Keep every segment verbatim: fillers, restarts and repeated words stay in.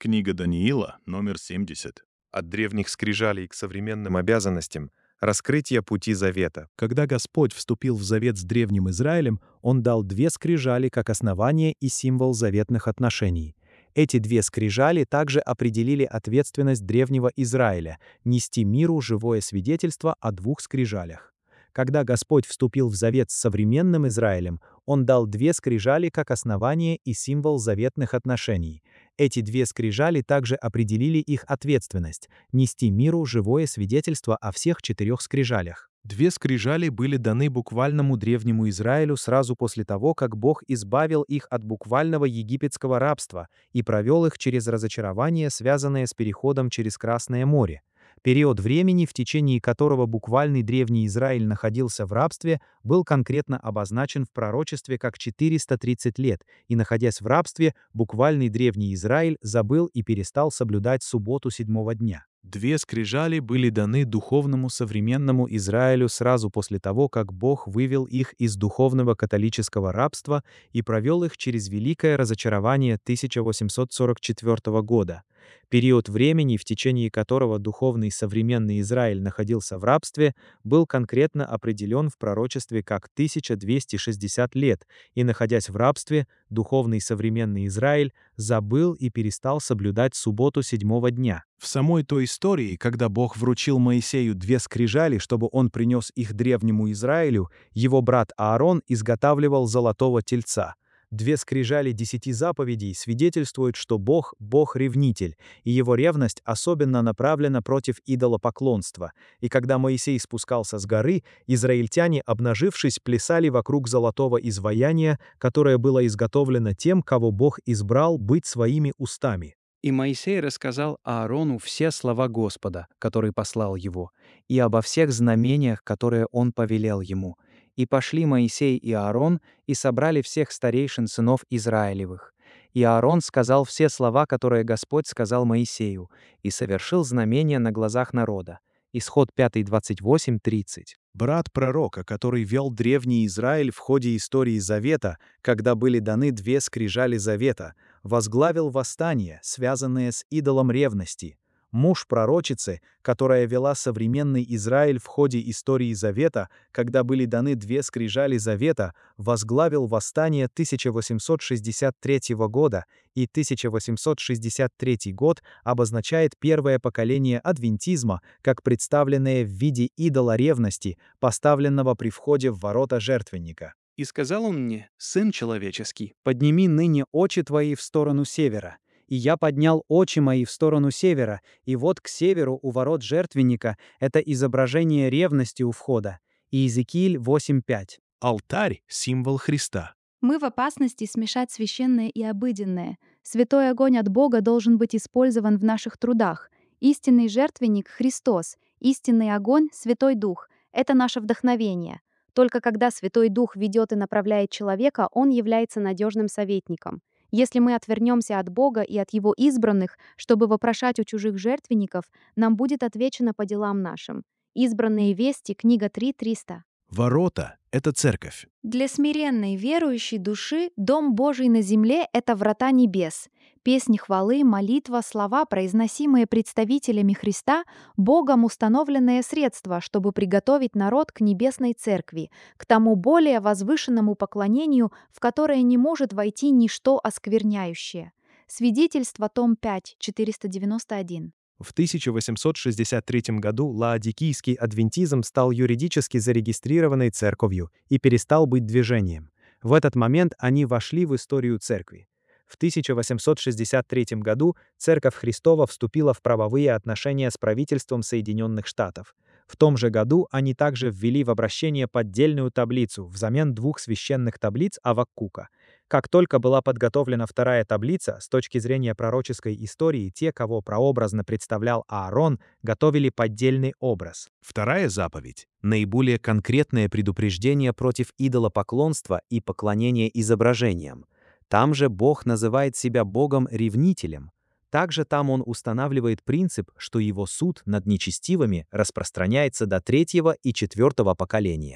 Книга Даниила, номер семьдесят. От древних скрижалей к современным обязанностям, раскрытие пути завета. Когда Господь вступил в завет с древним Израилем, Он дал две скрижали как основание и символ заветных отношений. Эти две скрижали также определили ответственность древнего Израиля — нести миру живое свидетельство о двух скрижалях. Когда Господь вступил в завет с современным Израилем, Он дал две скрижали как основание и символ заветных отношений. Эти две скрижали также определили их ответственность — нести миру живое свидетельство о всех четырех скрижалях. Две скрижали были даны буквальному древнему Израилю сразу после того, как Бог избавил их от буквального египетского рабства и провел их через разочарование, связанное с переходом через Красное море. Период времени, в течение которого буквальный древний Израиль находился в рабстве, был конкретно обозначен в пророчестве как четыреста тридцать лет, и, находясь в рабстве, буквальный древний Израиль забыл и перестал соблюдать субботу седьмого дня. Две скрижали были даны духовному современному Израилю сразу после того, как Бог вывел их из духовного католического рабства и провел их через великое разочарование тысяча восемьсот сорок четвёртого года. Период времени, в течение которого духовный современный Израиль находился в рабстве, был конкретно определен в пророчестве как тысяча двести шестьдесят лет, и, находясь в рабстве, духовный современный Израиль забыл и перестал соблюдать субботу седьмого дня. В самой той истории, когда Бог вручил Моисею две скрижали, чтобы он принес их древнему Израилю, его брат Аарон изготавливал золотого тельца. Две скрижали десяти заповедей свидетельствуют, что Бог — Бог-ревнитель, и его ревность особенно направлена против идолопоклонства. И когда Моисей спускался с горы, израильтяне, обнажившись, плясали вокруг золотого изваяния, которое было изготовлено тем, кого Бог избрал быть своими устами. И Моисей рассказал Аарону все слова Господа, который послал его, и обо всех знамениях, которые он повелел ему. И пошли Моисей и Аарон, и собрали всех старейшин сынов Израилевых. И Аарон сказал все слова, которые Господь сказал Моисею, и совершил знамения на глазах народа. Исход пять, двадцать восемь, тридцать. Брат пророка, который вел древний Израиль в ходе истории Завета, когда были даны две скрижали Завета, возглавил восстание, связанное с идолом ревности. Муж пророчицы, которая вела современный Израиль в ходе истории Завета, когда были даны две скрижали Завета, возглавил восстание тысяча восемьсот шестьдесят третьего года, и тысяча восемьсот шестьдесят третий год обозначает первое поколение адвентизма, как представленное в виде идола ревности, поставленного при входе в ворота жертвенника. «И сказал он мне, сын человеческий, подними ныне очи твои в сторону севера. И я поднял очи мои в сторону севера, и вот к северу у ворот жертвенника это изображение ревности у входа». Иезекииль восемь пять. Алтарь — символ Христа. Мы в опасности смешать священное и обыденное. Святой огонь от Бога должен быть использован в наших трудах. Истинный жертвенник — Христос, истинный огонь — Святой Дух. Это наше вдохновение. Только когда Святой Дух ведет и направляет человека, он является надежным советником. Если мы отвернемся от Бога и от Его избранных, чтобы вопрошать у чужих жертвенников, нам будет отвечено по делам нашим. Избранные вести, книга три, триста. Ворота — это церковь. Для смиренной верующей души Дом Божий на земле — это врата небес. Песни хвалы, молитва, слова, произносимые представителями Христа, Богом установленное средство, чтобы приготовить народ к небесной церкви, к тому более возвышенному поклонению, в которое не может войти ничто оскверняющее. Свидетельство, том пять, четыреста девяносто один. В тысяча восемьсот шестьдесят третьем году лаодикийский адвентизм стал юридически зарегистрированной церковью и перестал быть движением. В этот момент они вошли в историю церкви. В тысяча восемьсот шестьдесят третьем году Церковь Христова вступила в правовые отношения с правительством Соединенных Штатов. В том же году они также ввели в обращение поддельную таблицу взамен двух священных таблиц Аваккука. Как только была подготовлена вторая таблица, с точки зрения пророческой истории, те, кого прообразно представлял Аарон, готовили поддельный образ. Вторая заповедь — наиболее конкретное предупреждение против идолопоклонства и поклонения изображениям. Там же Бог называет себя Богом-ревнителем. Также там он устанавливает принцип, что его суд над нечестивыми распространяется до третьего и четвертого поколения.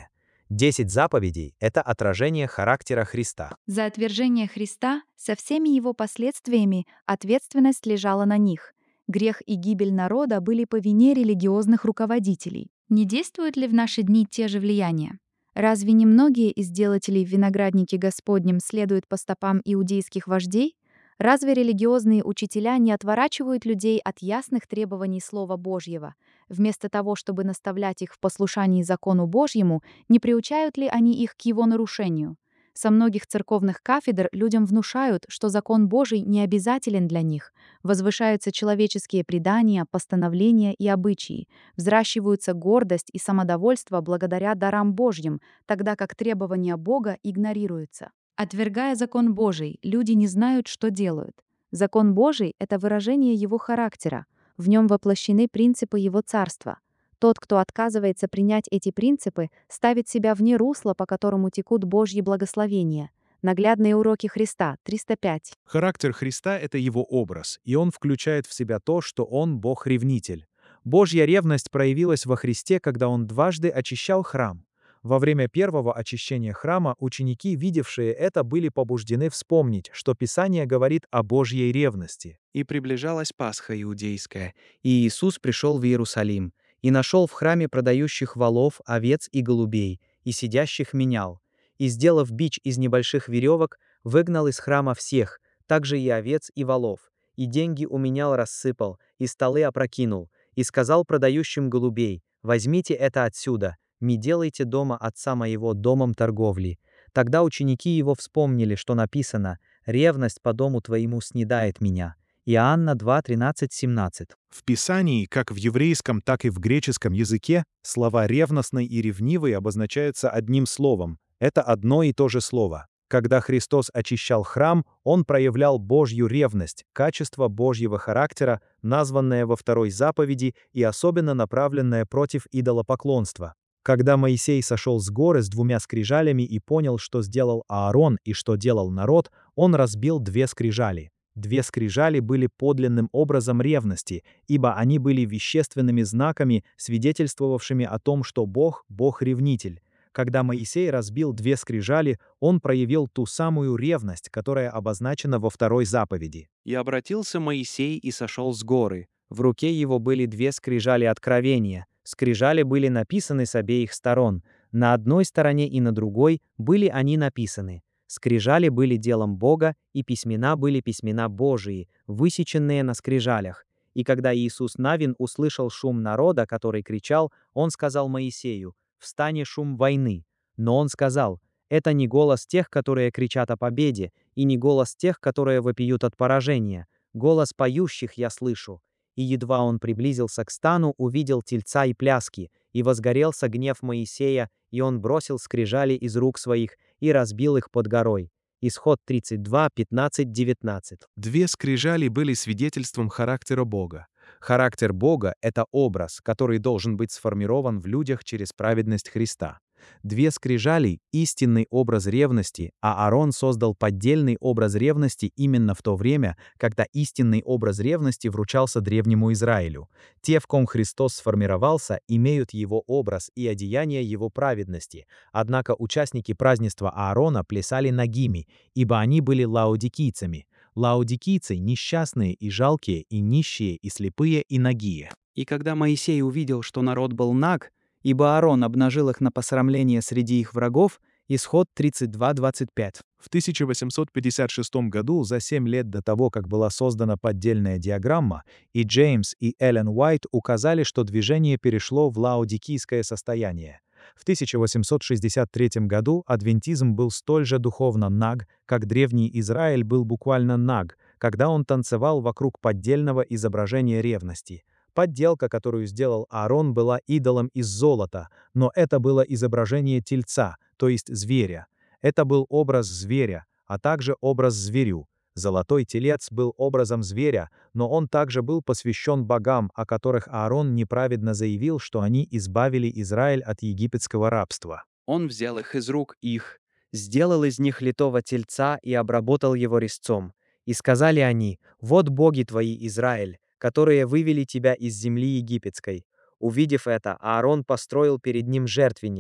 Десять заповедей — это отражение характера Христа. За отвержение Христа со всеми его последствиями ответственность лежала на них. Грех и гибель народа были по вине религиозных руководителей. Не действуют ли в наши дни те же влияния? Разве не многие из делателей в винограднике Господнем следуют по стопам иудейских вождей? Разве религиозные учителя не отворачивают людей от ясных требований Слова Божьего? Вместо того, чтобы наставлять их в послушании закону Божьему, не приучают ли они их к его нарушению? Со многих церковных кафедр людям внушают, что закон Божий не обязателен для них. Возвышаются человеческие предания, постановления и обычаи. Взращиваются гордость и самодовольство благодаря дарам Божьим, тогда как требования Бога игнорируются. Отвергая закон Божий, люди не знают, что делают. Закон Божий — это выражение его характера. В нем воплощены принципы его царства. Тот, кто отказывается принять эти принципы, ставит себя вне русла, по которому текут Божьи благословения. Наглядные уроки Христа, триста пять. Характер Христа — это его образ, и он включает в себя то, что он Бог-ревнитель. Божья ревность проявилась во Христе, когда он дважды очищал храм. Во время первого очищения храма ученики, видевшие это, были побуждены вспомнить, что Писание говорит о Божьей ревности. «И приближалась Пасха иудейская, и Иисус пришел в Иерусалим, и нашел в храме продающих волов, овец и голубей, и сидящих менял. И, сделав бич из небольших веревок, выгнал из храма всех, также и овец и волов, и деньги у менял рассыпал, и столы опрокинул, и сказал продающим голубей: возьмите это отсюда, не делайте дома отца моего домом торговли. Тогда ученики его вспомнили, что написано: ревность по дому твоему снедает меня». Иоанна два, тринадцать, семнадцать. В Писании, как в еврейском, так и в греческом языке, слова «ревностный» и «ревнивый» обозначаются одним словом. Это одно и то же слово. Когда Христос очищал храм, Он проявлял Божью ревность, качество Божьего характера, названное во второй заповеди и особенно направленное против идолопоклонства. Когда Моисей сошел с горы с двумя скрижалями и понял, что сделал Аарон и что делал народ, он разбил две скрижали. Две скрижали были подлинным образом ревности, ибо они были вещественными знаками, свидетельствовавшими о том, что Бог — Бог-ревнитель. Когда Моисей разбил две скрижали, он проявил ту самую ревность, которая обозначена во второй заповеди. «И обратился Моисей и сошел с горы. В руке его были две скрижали откровения. Скрижали были написаны с обеих сторон. На одной стороне и на другой были они написаны. Скрижали были делом Бога, и письмена были письмена Божии, высеченные на скрижалях. И когда Иисус Навин услышал шум народа, который кричал, он сказал Моисею: «Встань, шум войны». Но он сказал: «Это не голос тех, которые кричат о победе, и не голос тех, которые вопиют от поражения. Голос поющих я слышу». И едва он приблизился к стану, увидел тельца и пляски, и возгорелся гнев Моисея, и он бросил скрижали из рук своих и разбил их под горой. Исход тридцать два, пятнадцать, девятнадцать. Две скрижали были свидетельством характера Бога. Характер Бога — это образ, который должен быть сформирован в людях через праведность Христа. Две скрижали — истинный образ ревности, а Аарон создал поддельный образ ревности именно в то время, когда истинный образ ревности вручался древнему Израилю. Те, в ком Христос сформировался, имеют его образ и одеяние его праведности, однако участники празднества Аарона плясали нагими, ибо они были лаодикийцами. Лаодикийцы — несчастные и жалкие, и нищие, и слепые, и нагие. И когда Моисей увидел, что народ был наг, ибо Аарон обнажил их на посрамление среди их врагов, Исход тридцать два, двадцать пять. В тысяча восемьсот пятьдесят шестом году, за семь лет до того, как была создана поддельная диаграмма, и Джеймс, и Эллен Уайт указали, что движение перешло в лаодикийское состояние. В тысяча восемьсот шестьдесят третьем году адвентизм был столь же духовно наг, как древний Израиль был буквально наг, когда он танцевал вокруг поддельного изображения ревности. Подделка, которую сделал Аарон, была идолом из золота, но это было изображение тельца, то есть зверя. Это был образ зверя, а также образ зверю. Золотой телец был образом зверя, но он также был посвящен богам, о которых Аарон неправедно заявил, что они избавили Израиль от египетского рабства. Он взял их из рук их, сделал из них литого тельца и обработал его резцом. И сказали они: «Вот боги твои, Израиль, которые вывели тебя из земли египетской». Увидев это, Аарон построил перед ним жертвенник,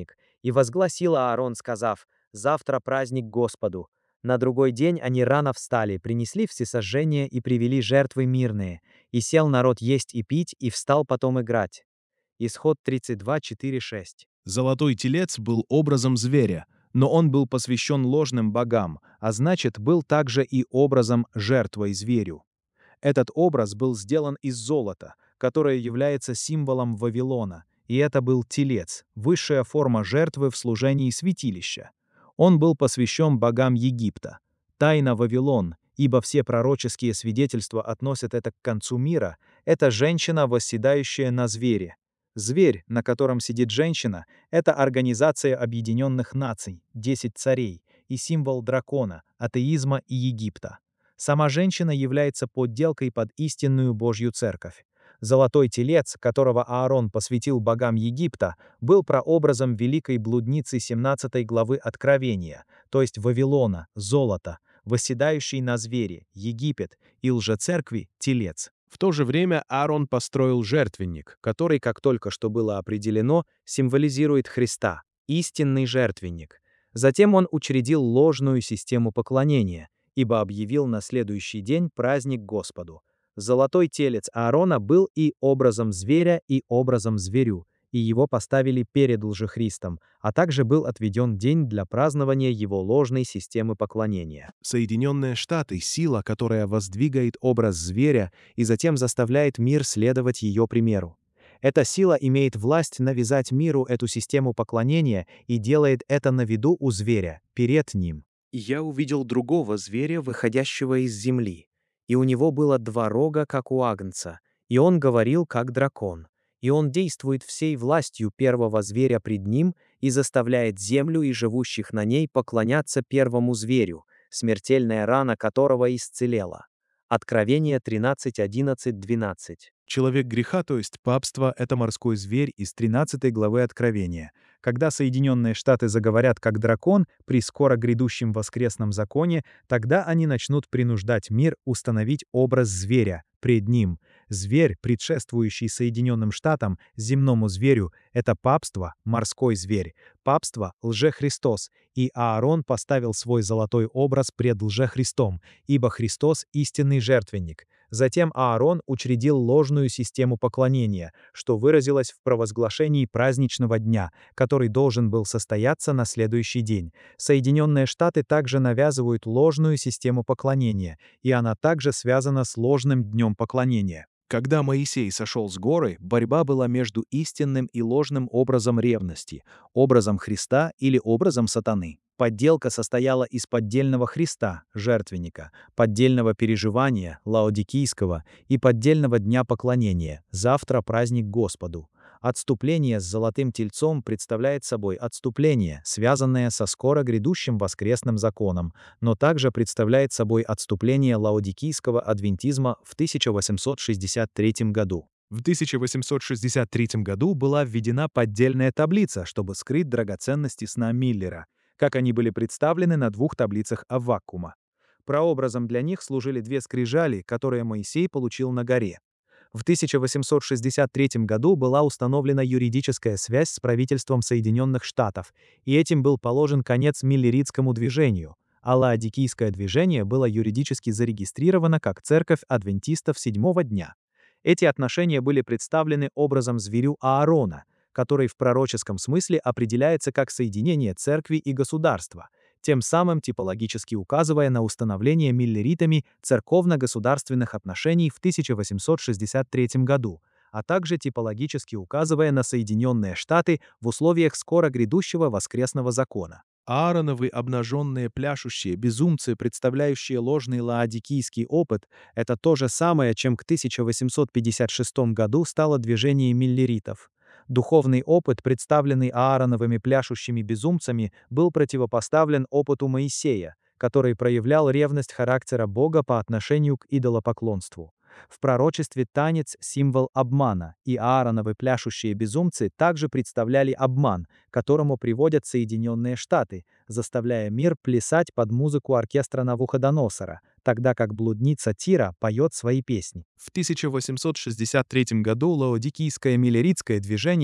И возгласил Аарон, сказав: «Завтра праздник Господу». На другой день они рано встали, принесли всесожжение и привели жертвы мирные. И сел народ есть и пить, и встал потом играть. Исход тридцать два, четыре, шесть. Золотой телец был образом зверя, но он был посвящен ложным богам, а значит, был также и образом жертвой зверю. Этот образ был сделан из золота, которое является символом Вавилона, и это был телец, высшая форма жертвы в служении святилища. Он был посвящен богам Египта. Тайна Вавилон, ибо все пророческие свидетельства относят это к концу мира, это женщина, восседающая на звере. Зверь, на котором сидит женщина, это Организация Объединенных Наций, десять царей, и символ дракона, атеизма и Египта. Сама женщина является подделкой под истинную Божью церковь. Золотой телец, которого Аарон посвятил богам Египта, был прообразом великой блудницы семнадцатой главы Откровения, то есть Вавилона, золота, восседающей на звере, Египет, и лжецеркви, телец. В то же время Аарон построил жертвенник, который, как только что было определено, символизирует Христа, истинный жертвенник. Затем он учредил ложную систему поклонения, ибо объявил на следующий день праздник Господу. Золотой телец Аарона был и образом зверя, и образом зверю, и его поставили перед лжехристом, а также был отведен день для празднования его ложной системы поклонения. Соединенные Штаты — сила, которая воздвигает образ зверя и затем заставляет мир следовать ее примеру. Эта сила имеет власть навязать миру эту систему поклонения и делает это на виду у зверя, перед ним. «И я увидел другого зверя, выходящего из земли, и у него было два рога, как у агнца, и он говорил, как дракон. И он действует всей властью первого зверя пред ним и заставляет землю и живущих на ней поклоняться первому зверю, смертельная рана которого исцелела». Откровение тринадцать, одиннадцать, двенадцать. Человек греха, то есть папство, это морской зверь из тринадцатой главы Откровения. Когда Соединенные Штаты заговорят как дракон при скоро грядущем воскресном законе, тогда они начнут принуждать мир установить образ зверя пред ним. Зверь, предшествующий Соединенным Штатам, земному зверю, это папство, морской зверь, папство, лжехристос, и Аарон поставил свой золотой образ пред лжехристом, ибо Христос — истинный жертвенник. Затем Аарон учредил ложную систему поклонения, что выразилось в провозглашении праздничного дня, который должен был состояться на следующий день. Соединенные Штаты также навязывают ложную систему поклонения, и она также связана с ложным днем поклонения. Когда Моисей сошел с горы, борьба была между истинным и ложным образом ревности, образом Христа или образом сатаны. Подделка состояла из поддельного Христа, жертвенника, поддельного переживания, лаодикийского, и поддельного дня поклонения, завтра праздник Господу. Отступление с золотым тельцом представляет собой отступление, связанное со скоро грядущим воскресным законом, но также представляет собой отступление лаодикийского адвентизма в тысяча восемьсот шестьдесят третьем году. В тысяча восемьсот шестьдесят третьем году была введена поддельная таблица, чтобы скрыть драгоценности сна Миллера, как они были представлены на двух таблицах Аввакума. Прообразом для них служили две скрижали, которые Моисей получил на горе. В тысяча восемьсот шестьдесят третьем году была установлена юридическая связь с правительством Соединенных Штатов, и этим был положен конец миллеритскому движению, а лаодикийское движение было юридически зарегистрировано как Церковь Адвентистов Седьмого дня. Эти отношения были представлены образом зверю Аарона, который в пророческом смысле определяется как соединение церкви и государства, тем самым типологически указывая на установление миллеритами церковно-государственных отношений в тысяча восемьсот шестьдесят третьем году, а также типологически указывая на Соединенные Штаты в условиях скоро грядущего воскресного закона. Аароновы обнаженные пляшущие безумцы, представляющие ложный лаодикийский опыт, это то же самое, чем к тысяча восемьсот пятьдесят шестому году стало движение миллеритов. Духовный опыт, представленный Аароновыми пляшущими безумцами, был противопоставлен опыту Моисея, который проявлял ревность характера Бога по отношению к идолопоклонству. В пророчестве танец — символ обмана, и Аароновы пляшущие безумцы также представляли обман, к которому приводят Соединенные Штаты, заставляя мир плясать под музыку оркестра Навуходоносора, тогда как блудница Тира поет свои песни. В тысяча восемьсот шестьдесят третьем году лаодикийское миллеритское движение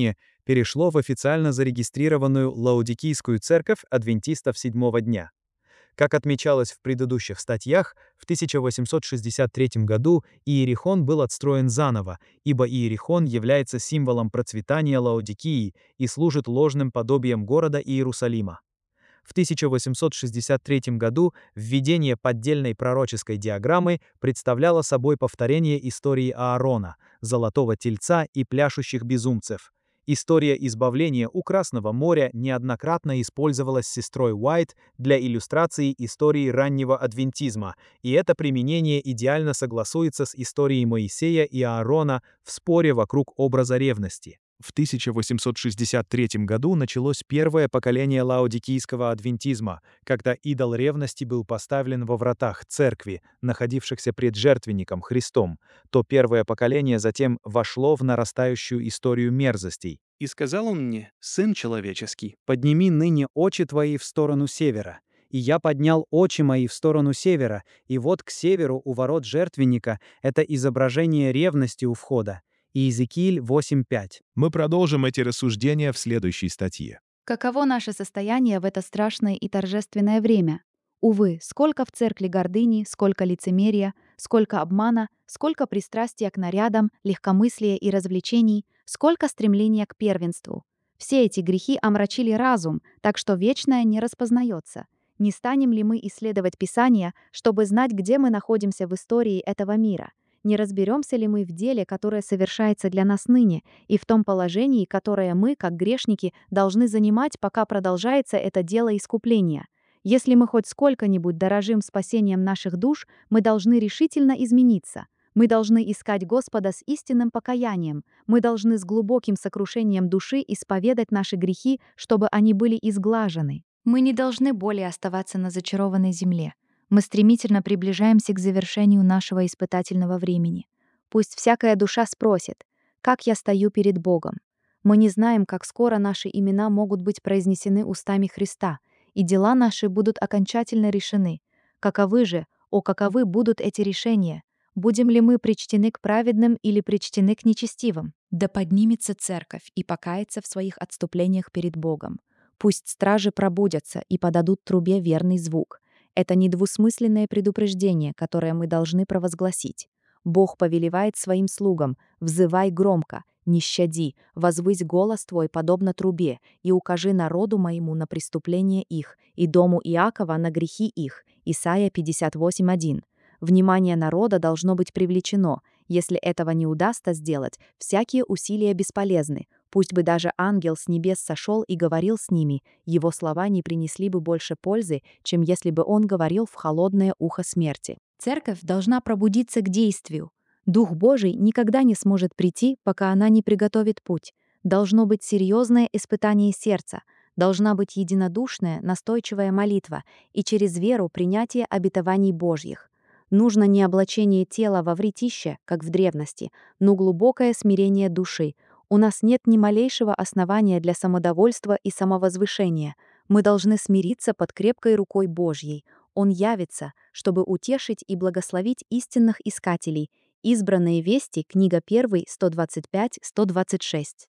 перешло в официально зарегистрированную Лаодикийскую церковь адвентистов седьмого дня. Как отмечалось в предыдущих статьях, в тысяча восемьсот шестьдесят третьем году Иерихон был отстроен заново, ибо Иерихон является символом процветания Лаодикии и служит ложным подобием города Иерусалима. В тысяча восемьсот шестьдесят третьем году введение поддельной пророческой диаграммы представляло собой повторение истории Аарона, золотого тельца и пляшущих безумцев. История избавления у Красного моря неоднократно использовалась сестрой Уайт для иллюстрации истории раннего адвентизма, и это применение идеально согласуется с историей Моисея и Аарона в споре вокруг образа ревности. В тысяча восемьсот шестьдесят третьем году началось первое поколение лаодикийского адвентизма, когда идол ревности был поставлен во вратах церкви, находившихся пред жертвенником Христом, то первое поколение затем вошло в нарастающую историю мерзостей. «И сказал он мне, сын человеческий, подними ныне очи твои в сторону севера. И я поднял очи мои в сторону севера, и вот к северу у ворот жертвенника это изображение ревности у входа». Иезекииль восемь пять. Мы продолжим эти рассуждения в следующей статье. Каково наше состояние в это страшное и торжественное время? Увы, сколько в церкви гордыни, сколько лицемерия, сколько обмана, сколько пристрастия к нарядам, легкомыслия и развлечений, сколько стремления к первенству. Все эти грехи омрачили разум, так что вечное не распознается. Не станем ли мы исследовать Писание, чтобы знать, где мы находимся в истории этого мира? Не разберемся ли мы в деле, которое совершается для нас ныне, и в том положении, которое мы, как грешники, должны занимать, пока продолжается это дело искупления? Если мы хоть сколько-нибудь дорожим спасением наших душ, мы должны решительно измениться. Мы должны искать Господа с истинным покаянием. Мы должны с глубоким сокрушением души исповедать наши грехи, чтобы они были изглажены. Мы не должны более оставаться на зачарованной земле. Мы стремительно приближаемся к завершению нашего испытательного времени. Пусть всякая душа спросит, как я стою перед Богом. Мы не знаем, как скоро наши имена могут быть произнесены устами Христа, и дела наши будут окончательно решены. Каковы же, о, каковы будут эти решения? Будем ли мы причтены к праведным или причтены к нечестивым? Да поднимется церковь и покается в своих отступлениях перед Богом. Пусть стражи пробудятся и подадут трубе верный звук. Это недвусмысленное предупреждение, которое мы должны провозгласить. Бог повелевает своим слугам: «Взывай громко, не щади, возвысь голос твой подобно трубе, и укажи народу моему на преступление их, и дому Иакова на грехи их». Исайя пятьдесят восемь один. Внимание народа должно быть привлечено. Если этого не удастся сделать, всякие усилия бесполезны. Пусть бы даже ангел с небес сошел и говорил с ними, его слова не принесли бы больше пользы, чем если бы он говорил в холодное ухо смерти. Церковь должна пробудиться к действию. Дух Божий никогда не сможет прийти, пока она не приготовит путь. Должно быть серьезное испытание сердца, должна быть единодушная, настойчивая молитва и через веру принятие обетований Божьих. Нужно не облачение тела во вретище, как в древности, но глубокое смирение души. У нас нет ни малейшего основания для самодовольства и самовозвышения. Мы должны смириться под крепкой рукой Божьей. Он явится, чтобы утешить и благословить истинных искателей. Избранные вести, книга первая, сто двадцать пять сто двадцать шесть.